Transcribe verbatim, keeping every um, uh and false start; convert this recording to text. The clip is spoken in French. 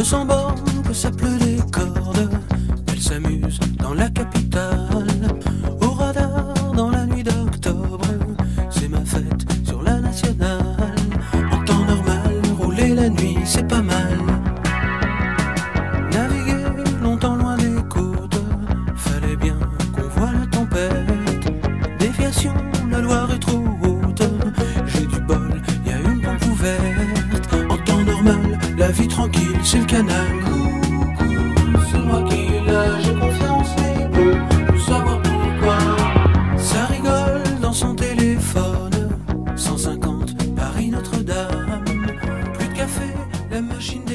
sans borne, que ça pleut des cordes. Elle s'amuse dans la capitale, au radar dans la nuit d'octobre. C'est ma fête sur la nationale. En temps normal, rouler la nuit, c'est pas mal. Naviguer longtemps loin des côtes, fallait bien qu'on voit la tempête. Déviation, la Loire est trop haute. J'ai du bol, y a une pompe ouverte. En temps normal, la vie tranquille, c'est le canal. Coucou, c'est moi qui l'a, j'ai confiance, mais bon, pour savoir pourquoi. Ça rigole dans son téléphone. cent cinquante, Paris Notre-Dame. Plus de café, la machine